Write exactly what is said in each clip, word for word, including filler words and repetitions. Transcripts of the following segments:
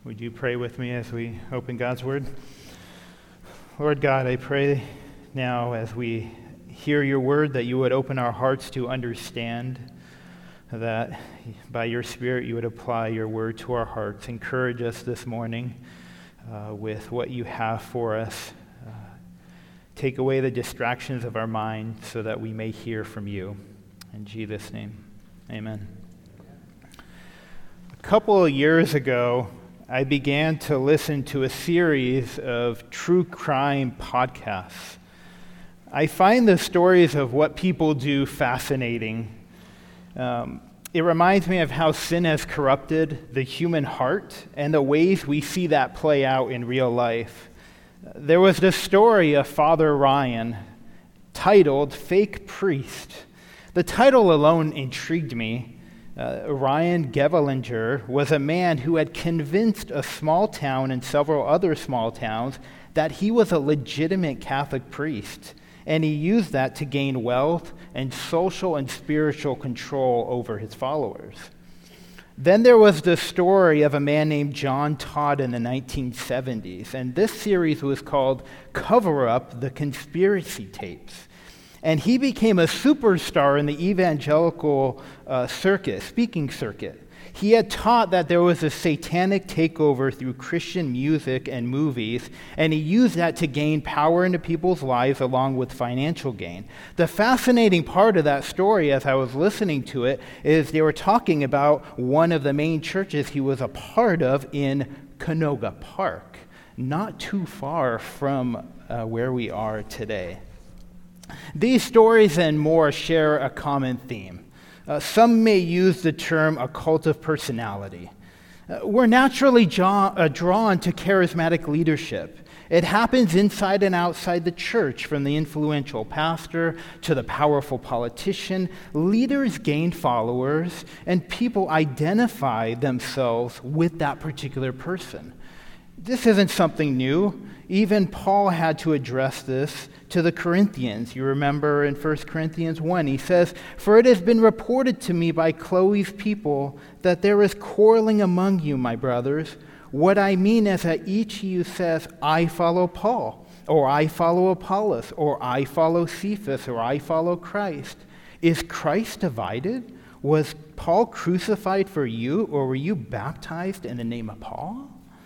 Would you pray with me as we open God's Word? Lord God, I pray now as we hear your word that you would open our hearts to understand, that by your Spirit you would apply your word to our hearts. Encourage us this morning uh, with what you have for us. Uh, take away the distractions of our mind so that we may hear from you. In Jesus' name, amen. A couple of years ago, I began to listen to a series of true crime podcasts. I find the stories of what people do fascinating. Um, it reminds me of how sin has corrupted the human heart and the ways we see that play out in real life. There was this story of Father Ryan titled Fake Priest. The title alone intrigued me. Uh, Ryan Gevelinger was a man who had convinced a small town and several other small towns that he was a legitimate Catholic priest, and he used that to gain wealth and social and spiritual control over his followers. Then there was the story of a man named John Todd in the nineteen seventies, and this series was called Cover Up the Conspiracy Tapes. And he became a superstar in the evangelical uh, circuit, speaking circuit. He had taught that there was a satanic takeover through Christian music and movies, and he used that to gain power into people's lives along with financial gain. The fascinating part of that story, as I was listening to it, is they were talking about one of the main churches he was a part of in Canoga Park, not too far from uh, where we are today. These stories and more share a common theme. Uh, some may use the term a cult of personality. Uh, we're naturally jaw, uh, drawn to charismatic leadership. It happens inside and outside the church, from the influential pastor to the powerful politician. Leaders gain followers, and people identify themselves with that particular person. This isn't something new. Even Paul had to address this to the Corinthians. You remember in First Corinthians one, he says, "For it has been reported to me by Chloe's people that there is quarreling among you, my brothers. What I mean is that each of you says, 'I follow Paul,' or 'I follow Apollos,' or 'I follow Cephas,' or 'I follow Christ.' Is Christ divided? Was Paul crucified for you, or were you baptized in the name of Paul?"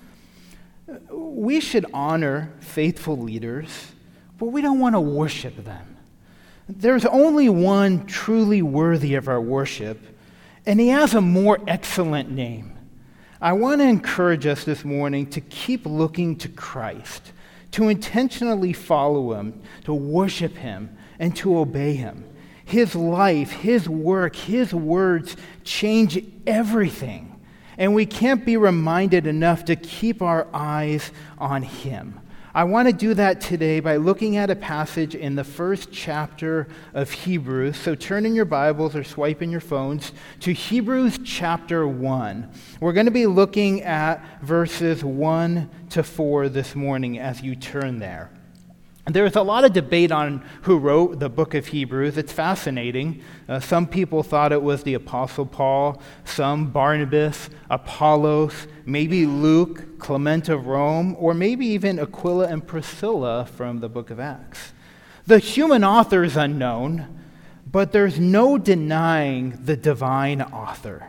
We should honor faithful leaders, but we don't want to worship them. There's only one truly worthy of our worship, and he has a more excellent name. I want to encourage us this morning to keep looking to Christ, to intentionally follow him, to worship him, and to obey him. His life, his work, his words change everything. And we can't be reminded enough to keep our eyes on him. I want to do that today by looking at a passage in the first chapter of Hebrews. So turn in your Bibles or swipe in your phones to Hebrews chapter one. We're going to be looking at verses one to four this morning as you turn there. There's a lot of debate on who wrote the book of Hebrews. It's fascinating. Uh, some people thought it was the Apostle Paul, some Barnabas, Apollos, maybe Luke, Clement of Rome, or maybe even Aquila and Priscilla from the book of Acts. The human author is unknown, but there's no denying the divine author.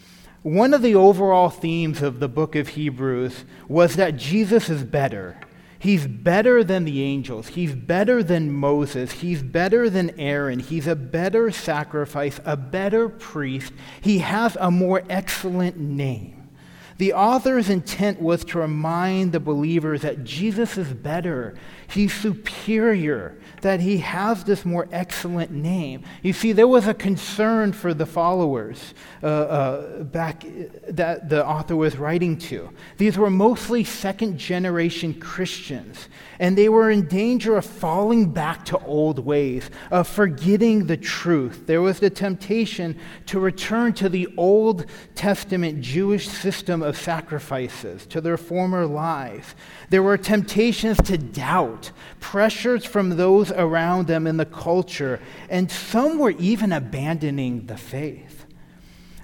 One of the overall themes of the book of Hebrews was that Jesus is better. He's better than the angels. He's better than Moses. He's better than Aaron. He's a better sacrifice, a better priest. He has a more excellent name. The author's intent was to remind the believers that Jesus is better. He's superior, that he has this more excellent name. You see, there was a concern for the followers uh, uh, back that the author was writing to. These were mostly second-generation Christians, and they were in danger of falling back to old ways, of forgetting the truth. There was the temptation to return to the Old Testament Jewish system of sacrifices, to their former lives. There were temptations to doubt, pressures from those around them in the culture, and some were even abandoning the faith.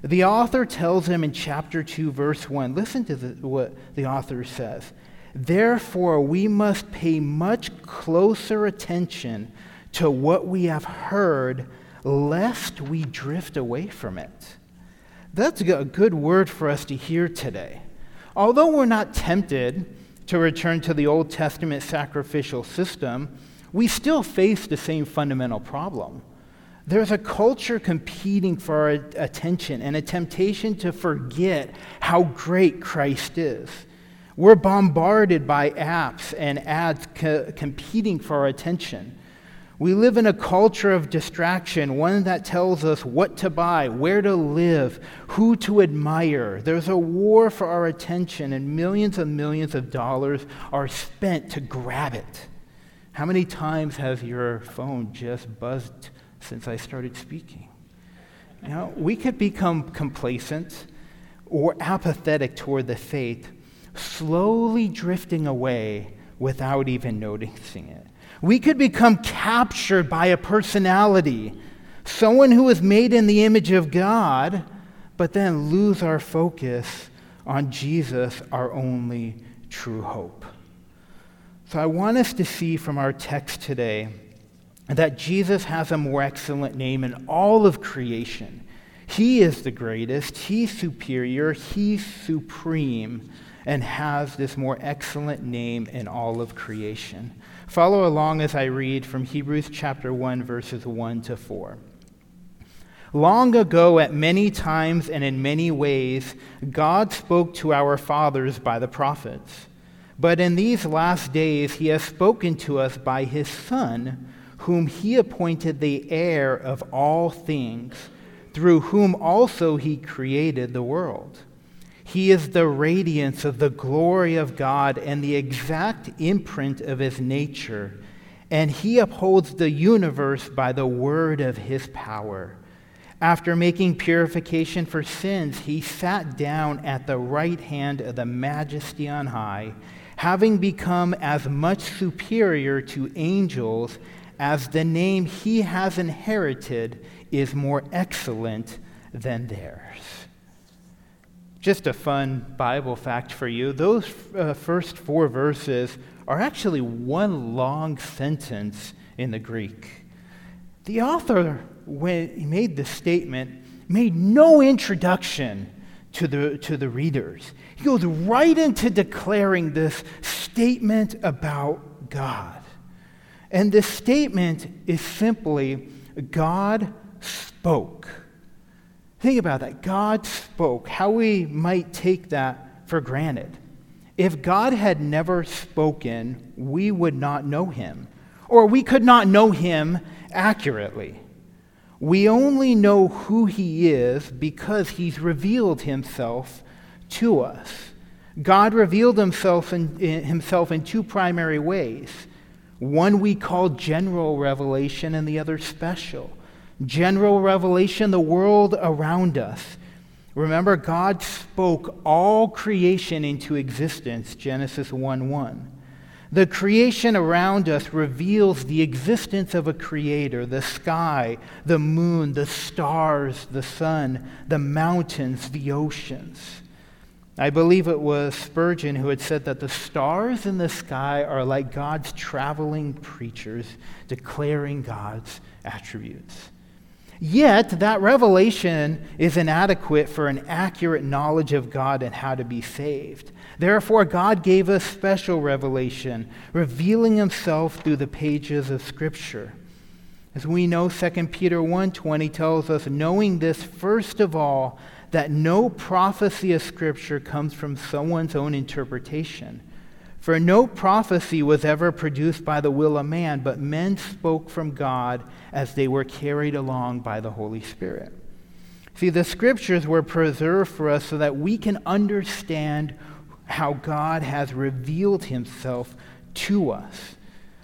The author tells him in chapter two, verse one, listen to the, what the author says. Therefore, we must pay much closer attention to what we have heard, lest we drift away from it. That's a good word for us to hear today. Although we're not tempted to return to the Old Testament sacrificial system, we still face the same fundamental problem. There's a culture competing for our attention and a temptation to forget how great Christ is. We're bombarded by apps and ads co- competing for our attention. We live in a culture of distraction, one that tells us what to buy, where to live, who to admire. There's a war for our attention, and millions and millions of dollars are spent to grab it. How many times has your phone just buzzed since I started speaking? You know, we could become complacent or apathetic toward the faith, slowly drifting away without even noticing it. We could become captured by a personality, someone who is made in the image of God, but then lose our focus on Jesus, our only true hope. So I want us to see from our text today that Jesus has a more excellent name in all of creation. He is the greatest, he's superior, he's supreme, and has this more excellent name in all of creation. Follow along as I read from Hebrews chapter one, verses one to four. Long ago, at many times and in many ways, God spoke to our fathers by the prophets. But in these last days, he has spoken to us by his Son, whom he appointed the heir of all things, through whom also he created the world. He is the radiance of the glory of God and the exact imprint of his nature, and he upholds the universe by the word of his power. After making purification for sins, he sat down at the right hand of the Majesty on high, having become as much superior to angels as the name he has inherited is more excellent than theirs. Just a fun Bible fact for you. Those uh, first four verses are actually one long sentence in the Greek. The author, when he made this statement, made no introduction to the, to the readers. He goes right into declaring this statement about God. And this statement is simply, God spoke. Think about that. God spoke. How we might take that for granted. If God had never spoken, we would not know him, or we could not know him accurately. We only know who he is because he's revealed himself to us. God revealed himself in, in, himself in two primary ways. One we call general revelation and the other special. General revelation, the world around us. Remember, God spoke all creation into existence, Genesis one one. The creation around us reveals the existence of a creator, the sky, the moon, the stars, the sun, the mountains, the oceans. I believe it was Spurgeon who had said that the stars in the sky are like God's traveling preachers declaring God's attributes. Yet, that revelation is inadequate for an accurate knowledge of God and how to be saved. Therefore, God gave us special revelation, revealing himself through the pages of Scripture. As we know, Second Peter one twenty tells us, knowing this first of all, that no prophecy of Scripture comes from someone's own interpretation. For no prophecy was ever produced by the will of man, but men spoke from God as they were carried along by the Holy Spirit. See, the Scriptures were preserved for us so that we can understand how God has revealed himself to us.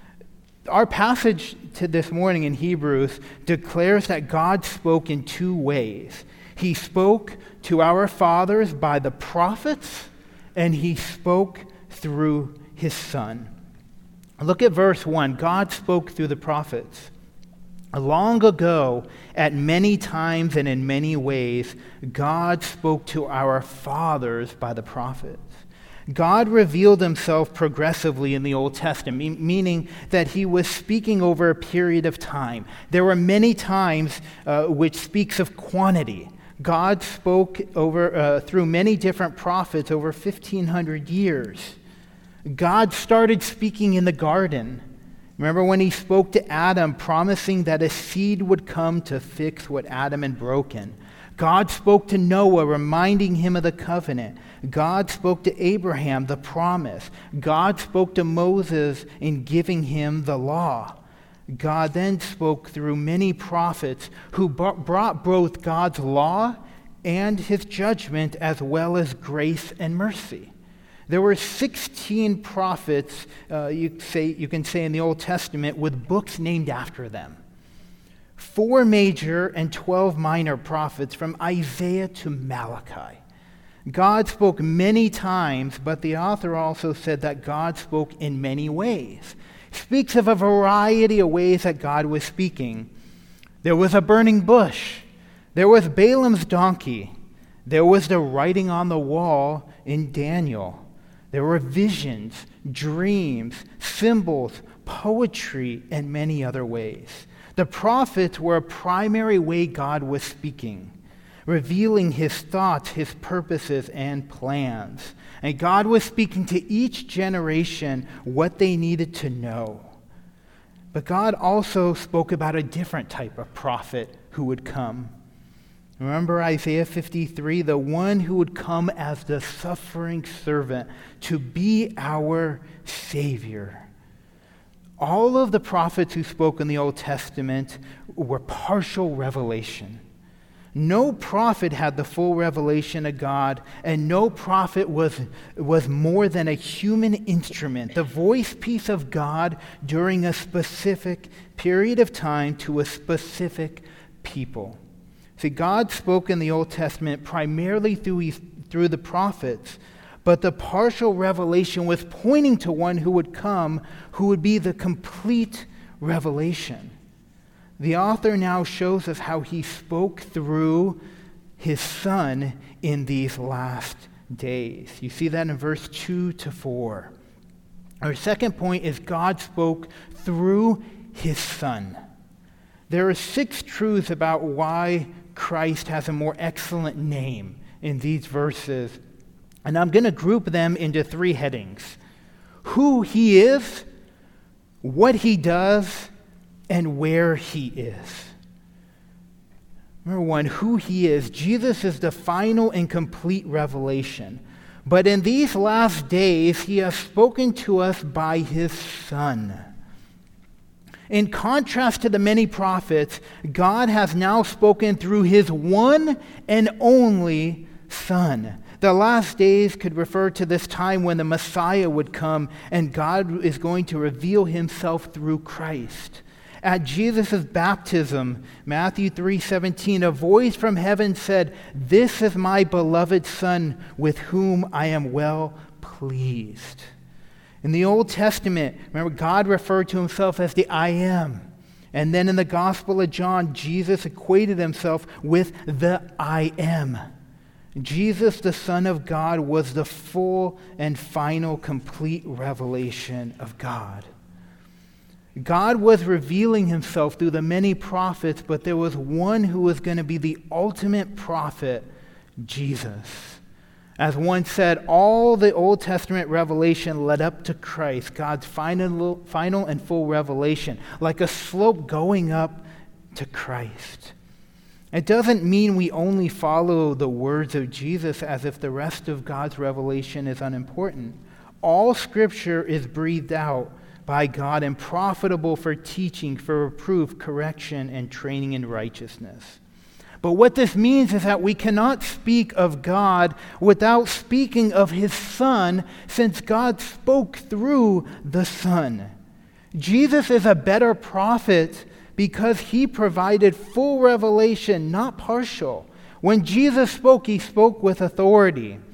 Our passage to this morning in Hebrews declares that God spoke in two ways. He spoke to our fathers by the prophets, and he spoke through his Son. Look at verse one. God spoke through the prophets. Long ago, at many times and in many ways, God spoke to our fathers by the prophets. God revealed himself progressively in the Old Testament, meaning that he was speaking over a period of time. There were many times uh, which speaks of quantity. God spoke over uh, through many different prophets over fifteen hundred years. God started speaking in the garden. Remember when he spoke to Adam, promising that a seed would come to fix what Adam had broken. God spoke to Noah, reminding him of the covenant. God spoke to Abraham, the promise. God spoke to Moses in giving him the law. God then spoke through many prophets who brought both God's law and his judgment, as well as grace and mercy. There were sixteen prophets, uh, you, say, you can say, in the Old Testament with books named after them. Four major and twelve minor prophets from Isaiah to Malachi. God spoke many times, but the author also said that God spoke in many ways. He speaks of a variety of ways that God was speaking. There was a burning bush. There was Balaam's donkey. There was the writing on the wall in Daniel. There were visions, dreams, symbols, poetry, and many other ways. The prophets were a primary way God was speaking, revealing his thoughts, his purposes, and plans. And God was speaking to each generation what they needed to know. But God also spoke about a different type of prophet who would come. Remember Isaiah fifty-three, the one who would come as the suffering servant to be our Savior. All of the prophets who spoke in the Old Testament were partial revelation. No prophet had the full revelation of God, and no prophet was, was more than a human instrument, the voice piece of God during a specific period of time to a specific people. See, God spoke in the Old Testament primarily through, through the prophets, but the partial revelation was pointing to one who would come, who would be the complete revelation. The author now shows us how he spoke through his Son in these last days. You see that in verse two to four. Our second point is God spoke through his Son. There are six truths about why Christ has a more excellent name in these verses, and I'm going to group them into three headings: who he is, what he does, and where he is. Number one, who he is. Jesus is the final and complete revelation. But in these last days, he has spoken to us by his Son. In contrast to the many prophets, God has now spoken through his one and only Son. The last days could refer to this time when the Messiah would come and God is going to reveal himself through Christ. At Jesus' baptism, Matthew three seventeen, a voice from heaven said, "This is my beloved Son, with whom I am well pleased." In the Old Testament, remember, God referred to himself as the I Am. And then in the Gospel of John, Jesus equated himself with the I Am. Jesus, the Son of God, was the full and final complete revelation of God. God was revealing himself through the many prophets, but there was one who was going to be the ultimate prophet, Jesus. As one said, all the Old Testament revelation led up to Christ, God's final, final and full revelation, like a slope going up to Christ. It doesn't mean we only follow the words of Jesus as if the rest of God's revelation is unimportant. All Scripture is breathed out by God and profitable for teaching, for reproof, correction, and training in righteousness. But what this means is that we cannot speak of God without speaking of his Son, since God spoke through the Son. Jesus is a better prophet because he provided full revelation, not partial. When Jesus spoke, he spoke with authority.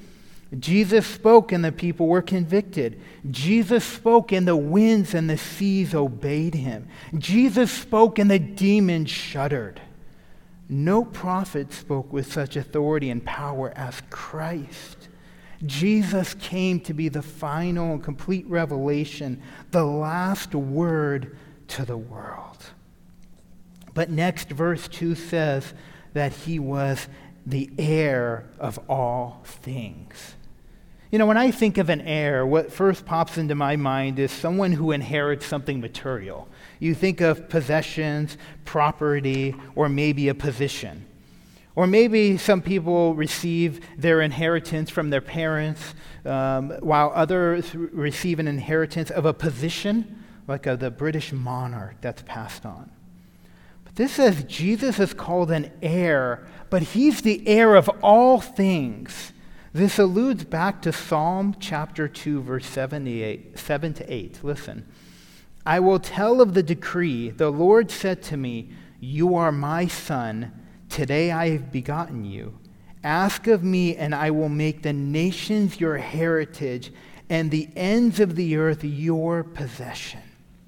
Jesus spoke and the people were convicted. Jesus spoke and the winds and the seas obeyed him. Jesus spoke and the demons shuddered. No prophet spoke with such authority and power as Christ. Jesus came to be the final and complete revelation, the last word to the world. But next, verse two says that he was the heir of all things. You know, when I think of an heir, what first pops into my mind is someone who inherits something material. You think of possessions, property, or maybe a position. Or maybe some people receive their inheritance from their parents, um, while others receive an inheritance of a position, like a, the British monarch that's passed on. But this says Jesus is called an heir, but he's the heir of all things. This alludes back to Psalm chapter two, verse seventy-eight, seven to eight. Listen. I will tell of the decree. The Lord said to me, you are my son. Today I have begotten you. Ask of me, and I will make the nations your heritage, and the ends of the earth your possession.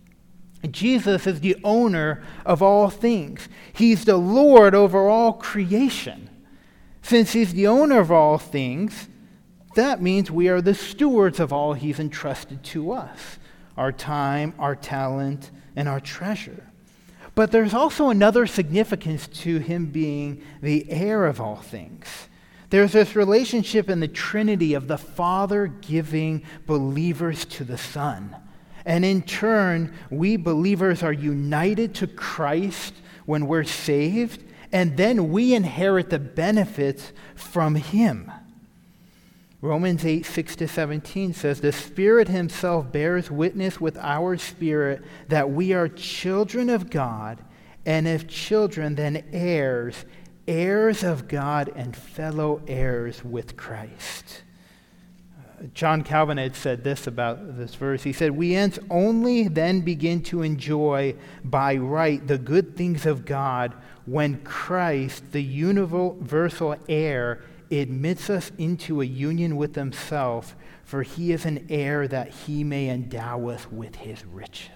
Jesus is the owner of all things. He's the Lord over all creation. Since he's the owner of all things, that means we are the stewards of all he's entrusted to us. Our time, our talent, and our treasure. But there's also another significance to him being the heir of all things. There's this relationship in the Trinity of the Father giving believers to the Son. And in turn, we believers are united to Christ when we're saved, and then we inherit the benefits from him. Romans eight, six to seventeen says, the Spirit himself bears witness with our spirit that we are children of God, and if children, then heirs, heirs of God and fellow heirs with Christ. Uh, John Calvin had said this about this verse. He said, we hence only then begin to enjoy by right the good things of God when Christ, the universal heir, admits us into a union with himself, for he is an heir that he may endow us with his riches.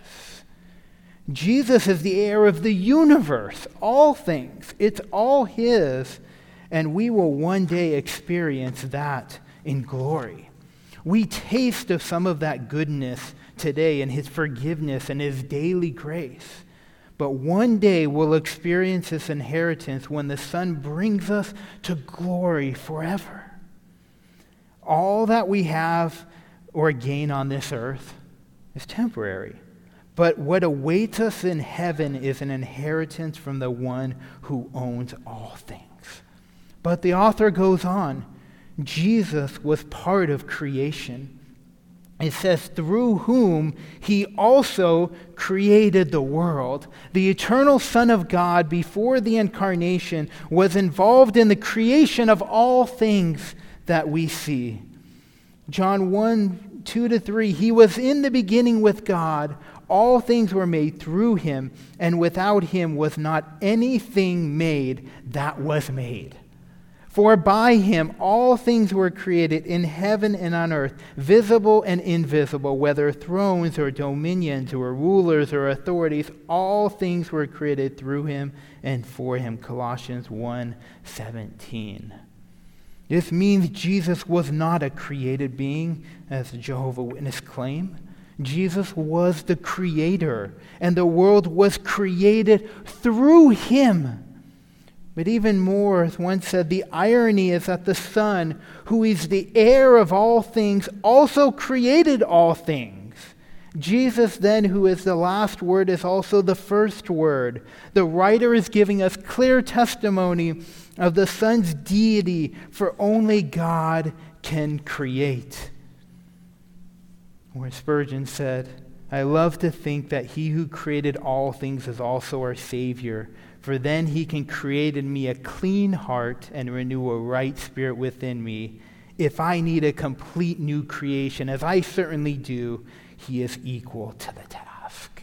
Jesus is the heir of the universe, all things. It's all his, and we will one day experience that in glory. We taste of some of that goodness today in his forgiveness and his daily grace. But one day we'll experience this inheritance when the Son brings us to glory forever. All that we have or gain on this earth is temporary. But what awaits us in heaven is an inheritance from the one who owns all things. But the author goes on. Jesus was part of creation. It says, through whom he also created the world. The eternal Son of God, before the incarnation, was involved in the creation of all things that we see. John one, two to three, he was in the beginning with God. All things were made through him, and without him was not anything made that was made. For by him all things were created in heaven and on earth, visible and invisible, whether thrones or dominions or rulers or authorities, all things were created through him and for him. Colossians one seventeen. This means Jesus was not a created being, as the Jehovah's Witnesses claim. Jesus was the creator, and the world was created through him. But even more, as one said, the irony is that the Son, who is the heir of all things, also created all things. Jesus, then, who is the last word, is also the first word. The writer is giving us clear testimony of the Son's deity, for only God can create. Where Spurgeon said, I love to think that he who created all things is also our Savior, for then he can create in me a clean heart and renew a right spirit within me. If I need a complete new creation, as I certainly do, he is equal to the task.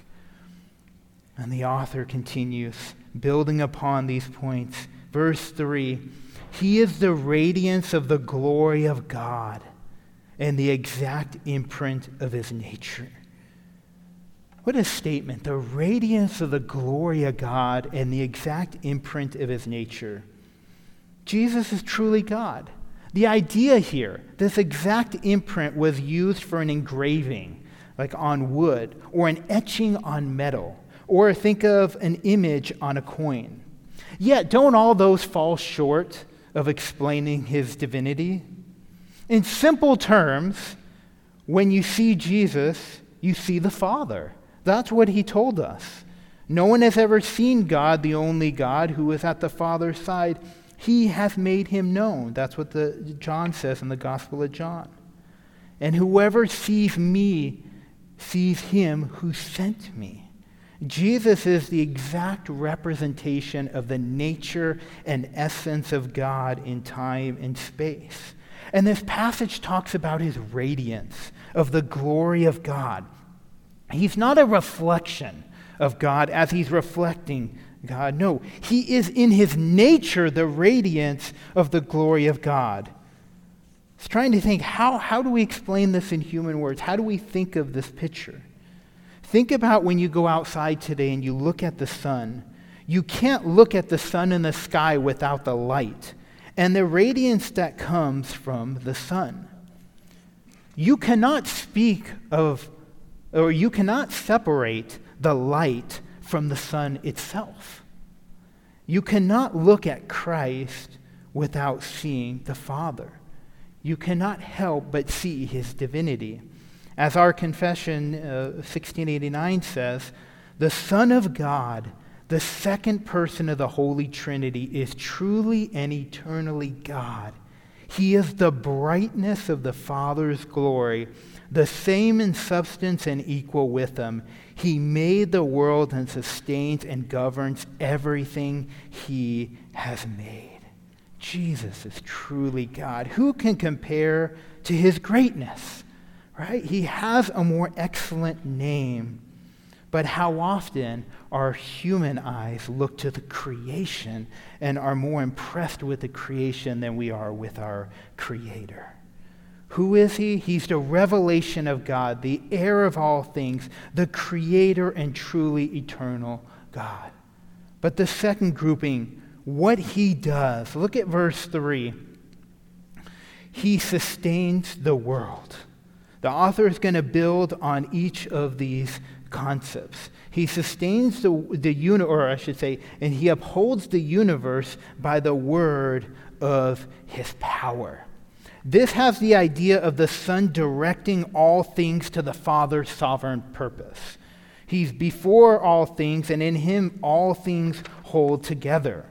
And the author continues, building upon these points. Verse three, he is the radiance of the glory of God and the exact imprint of his nature. What a statement. The radiance of the glory of God and the exact imprint of his nature. Jesus is truly God. The idea here, this exact imprint was used for an engraving, like on wood, or an etching on metal, or think of an image on a coin. Yet, don't all those fall short of explaining his divinity? In simple terms, when you see Jesus, you see the Father. That's what he told us. No one has ever seen God, the only God, who is at the Father's side. He hath made him known. That's what the John says in the Gospel of John. And whoever sees me sees him who sent me. Jesus is the exact representation of the nature and essence of God in time and space. And this passage talks about his radiance, of the glory of God. He's not a reflection of God as he's reflecting God. No, he is in his nature the radiance of the glory of God. I was trying to think, how, how do we explain this in human words? How do we think of this picture? Think about when you go outside today and you look at the sun. You can't look at the sun in the sky without the light and the radiance that comes from the sun. You cannot speak of, or you cannot separate the light from the sun itself. You cannot look at Christ without seeing the Father. You cannot help but see his divinity. As our confession uh, sixteen eighty-nine says, the Son of God, the second person of the Holy Trinity, is truly and eternally God. He is the brightness of the Father's glory, the same in substance and equal with him. He made the world and sustains and governs everything he has made. Jesus is truly God. Who can compare to his greatness? Right? He has a more excellent name. But how often our human eyes look to the creation and are more impressed with the creation than we are with our Creator? Who is he? He's the revelation of God, the heir of all things, the creator and truly eternal God. But the second grouping, what he does. Look at verse three. He sustains the world. The author is going to build on each of these concepts. He sustains the, the uni- or I should say, and he upholds the universe by the word of his power. This has the idea of the Son directing all things to the Father's sovereign purpose. He's before all things, and in him all things hold together.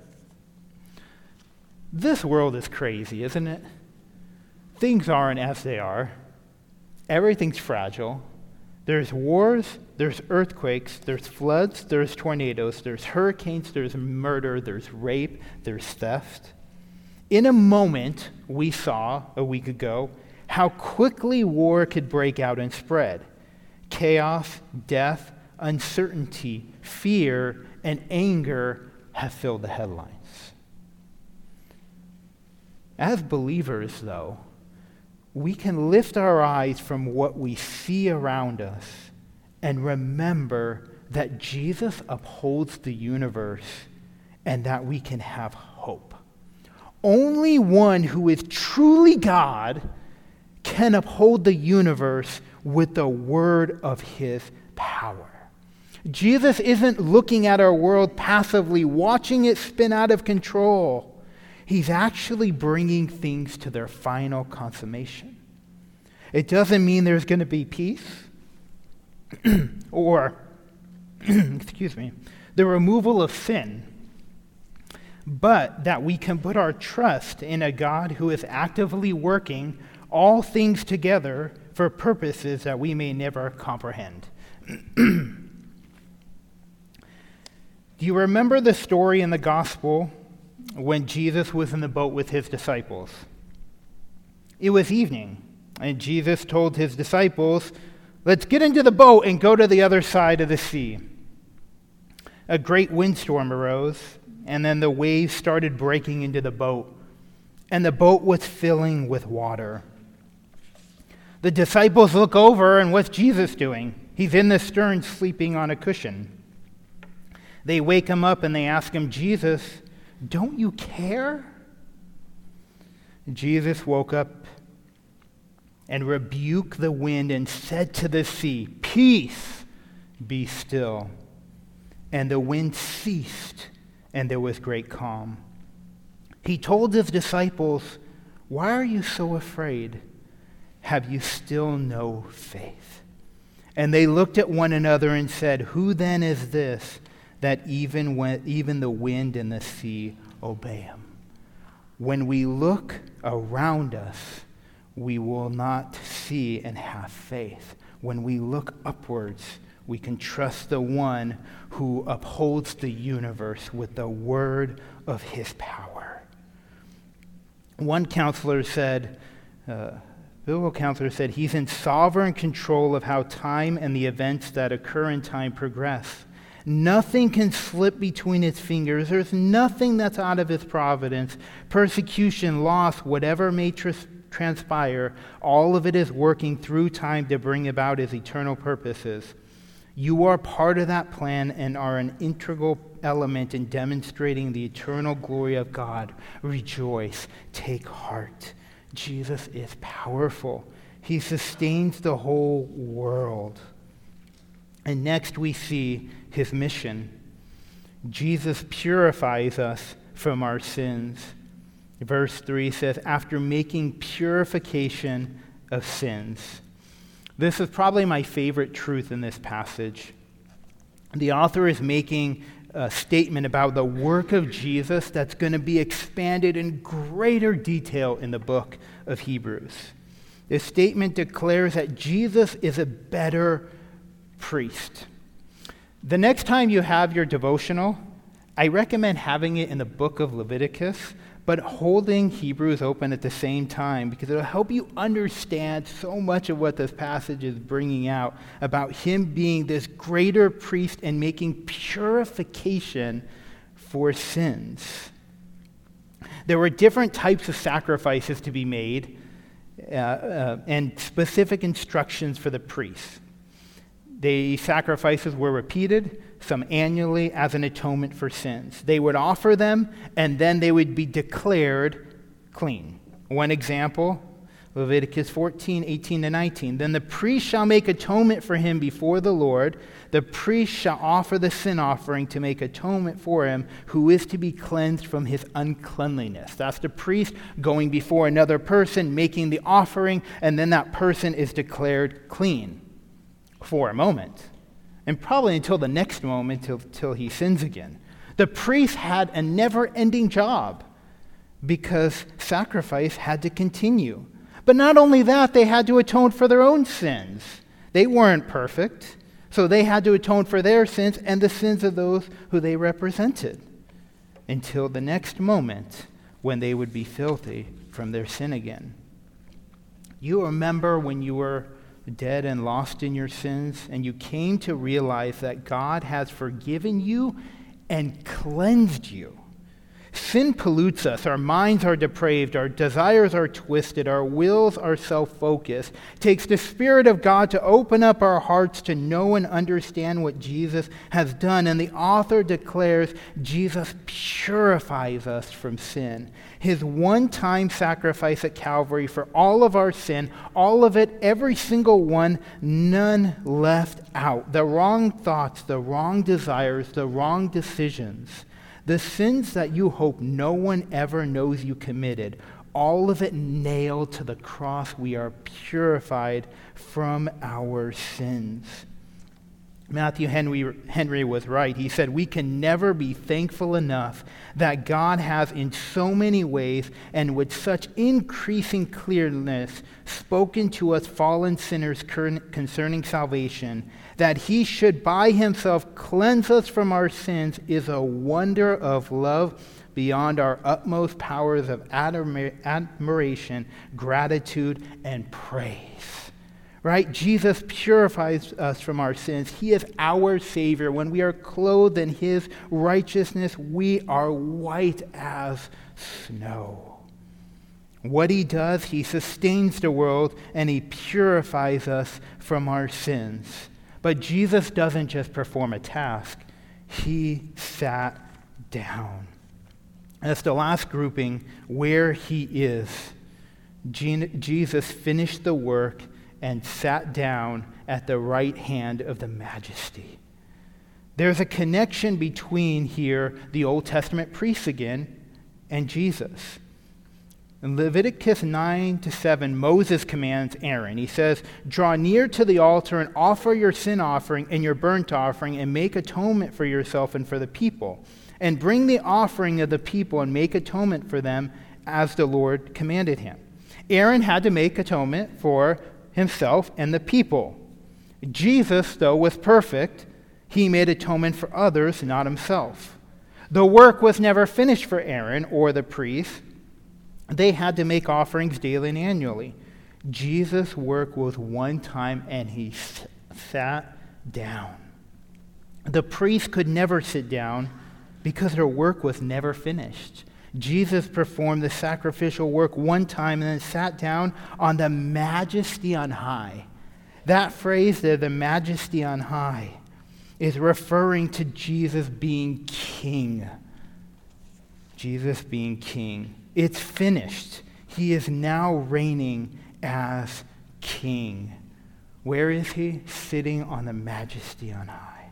This world is crazy, isn't it? Things aren't as they are. Everything's fragile. There's wars, there's earthquakes, there's floods, there's tornadoes, there's hurricanes, there's murder, there's rape, there's theft. In a moment, we saw a week ago how quickly war could break out and spread. Chaos, death, uncertainty, fear, and anger have filled the headlines. As believers, though, we can lift our eyes from what we see around us and remember that Jesus upholds the universe and that we can have hope. Only one who is truly God can uphold the universe with the word of his power. Jesus isn't looking at our world passively, watching it spin out of control. He's actually bringing things to their final consummation. It doesn't mean there's going to be peace or, excuse me, the removal of sin, but that we can put our trust in a God who is actively working all things together for purposes that we may never comprehend. Do you remember the story in the gospel when Jesus was in the boat with his disciples? It was evening, and Jesus told his disciples, "Let's get into the boat and go to the other side of the sea." A great windstorm arose, and then the waves started breaking into the boat, and the boat was filling with water. The disciples look over, and what's Jesus doing? He's in the stern sleeping on a cushion. They wake him up and they ask him, Jesus, don't you care? Jesus woke up and rebuked the wind and said to the sea, peace, be still. And the wind ceased, and there was great calm. He told his disciples, why are you so afraid? Have you still no faith? And they looked at one another and said, who then is this that even when, even the wind and the sea obey him? When we look around us, we will not see and have faith. When we look upwards, we can trust the one who upholds the universe with the word of his power. One counselor said, uh, biblical counselor said, he's in sovereign control of how time and the events that occur in time progress. Nothing can slip between his fingers. There's nothing that's out of his providence. Persecution, loss, whatever may tr- transpire, all of it is working through time to bring about his eternal purposes. You are part of that plan and are an integral element in demonstrating the eternal glory of God. Rejoice, take heart. Jesus is powerful. He sustains the whole world. And next we see his mission. Jesus purifies us from our sins. Verse three says, after making purification of sins. This is probably my favorite truth in this passage. The author is making a statement about the work of Jesus that's going to be expanded in greater detail in the book of Hebrews. This statement declares that Jesus is a better priest. The next time you have your devotional, I recommend having it in the book of Leviticus, but holding Hebrews open at the same time, because it'll help you understand so much of what this passage is bringing out about him being this greater priest and making purification for sins. There were different types of sacrifices to be made uh, uh, and specific instructions for the priests. The sacrifices were repeated, some annually, as an atonement for sins. They would offer them, and then they would be declared clean. One example, Leviticus fourteen, eighteen to nineteen. Then the priest shall make atonement for him before the Lord. The priest shall offer the sin offering to make atonement for him who is to be cleansed from his uncleanliness. That's the priest going before another person, making the offering, and then that person is declared clean. For a moment, and probably until the next moment, till, till he sins again. The priest had a never-ending job because sacrifice had to continue. But not only that, they had to atone for their own sins. They weren't perfect, so they had to atone for their sins and the sins of those who they represented until the next moment when they would be filthy from their sin again. You remember when you were dead and lost in your sins, and you came to realize that God has forgiven you and cleansed you. Sin pollutes us. Our minds are depraved. Our desires are twisted. Our wills are self-focused. It takes the Spirit of God to open up our hearts to know and understand what Jesus has done. And the author declares Jesus purifies us from sin. His one-time sacrifice at Calvary for all of our sin, all of it, every single one, none left out. The wrong thoughts, the wrong desires, the wrong decisions. The sins that you hope no one ever knows you committed, all of it nailed to the cross. We are purified from our sins. Matthew Henry, Henry was right. He said, we can never be thankful enough that God has in so many ways and with such increasing clearness spoken to us fallen sinners concerning salvation, that he should by himself cleanse us from our sins is a wonder of love beyond our utmost powers of admira- admiration, gratitude, and praise. Right? Jesus purifies us from our sins. He is our Savior. When we are clothed in his righteousness, we are white as snow. What he does, he sustains the world and he purifies us from our sins. But Jesus doesn't just perform a task, he sat down. That's the last grouping, where he is. Jesus finished the work and sat down at the right hand of the Majesty. There's a connection between here, the Old Testament priests again, and Jesus. In Leviticus nine to seven, Moses commands Aaron. He says, "Draw near to the altar and offer your sin offering and your burnt offering and make atonement for yourself and for the people. And bring the offering of the people and make atonement for them as the Lord commanded him." Aaron had to make atonement for himself and the people. Jesus, though, was perfect. He made atonement for others, not himself. The work was never finished for Aaron or the priests. They had to make offerings daily and annually. Jesus' work was one time, and he s- sat down. The priests could never sit down because their work was never finished. Jesus performed the sacrificial work one time and then sat down on the Majesty on high. That phrase there, the Majesty on high, is referring to Jesus being king. Jesus being king. It's finished. He is now reigning as king. Where is he? Sitting on the Majesty on high.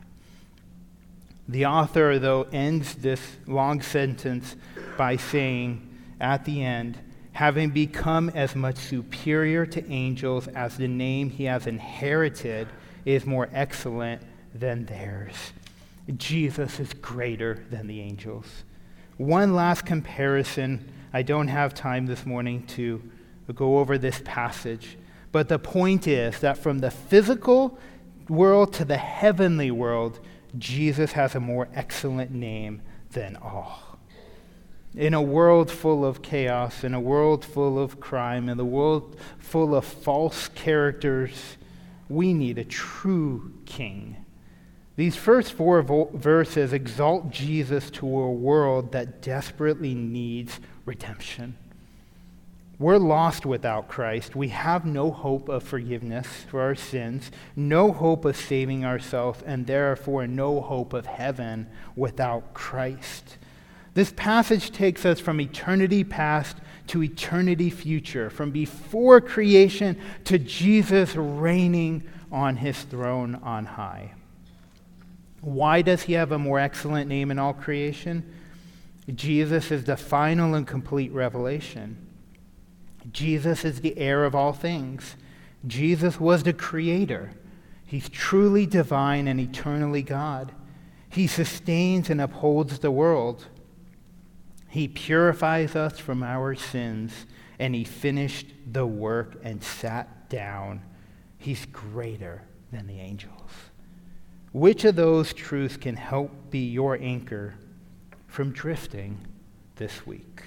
The author, though, ends this long sentence by saying at the end, having become as much superior to angels as the name he has inherited is more excellent than theirs. Jesus is greater than the angels. One last comparison. I don't have time this morning to go over this passage, but the point is that from the physical world to the heavenly world, Jesus has a more excellent name than all. In a world full of chaos, in a world full of crime, in a world full of false characters, we need a true king. These first four vo- verses exalt Jesus to a world that desperately needs redemption. We're lost without Christ. We have no hope of forgiveness for our sins, no hope of saving ourselves, and therefore no hope of heaven without Christ. This passage takes us from eternity past to eternity future, from before creation to Jesus reigning on his throne on high. Why does he have a more excellent name in all creation? Jesus is the final and complete revelation. Jesus is the heir of all things. Jesus was the creator. He's truly divine and eternally God. He sustains and upholds the world. He purifies us from our sins, and he finished the work and sat down. He's greater than the angels. Which of those truths can help be your anchor from drifting this week?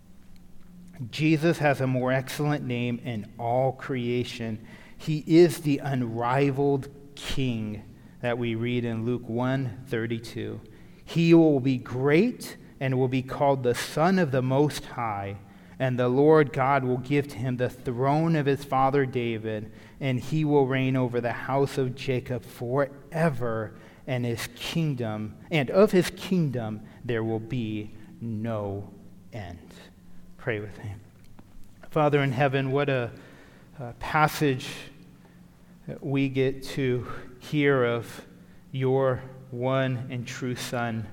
Jesus has a more excellent name in all creation. He is the unrivaled King that we read in Luke one thirty-two. He will be great and will be called the Son of the Most High, and the Lord God will give to him the throne of his father David, and he will reign over the house of Jacob forever, and his kingdom, and of his kingdom there will be no end. Pray with me. Father in heaven, what a, a passage that we get to hear of your one and true Son.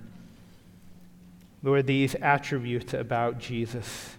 Lord, these attributes about Jesus,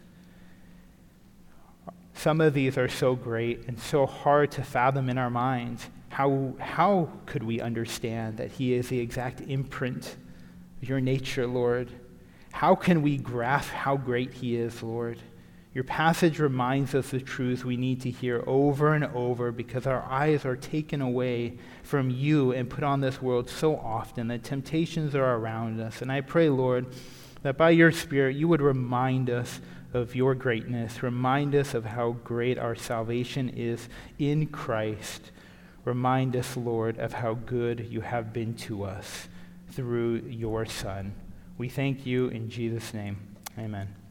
some of these are so great and so hard to fathom in our minds. How, how could we understand that he is the exact imprint of your nature, Lord? How can we grasp how great he is, Lord? Your passage reminds us the truth we need to hear over and over because our eyes are taken away from you and put on this world so often. The temptations are around us. And I pray, Lord, that by your Spirit you would remind us of your greatness. Remind us of how great our salvation is in Christ. Remind us, Lord, of how good you have been to us through your Son. We thank you in Jesus' name. Amen.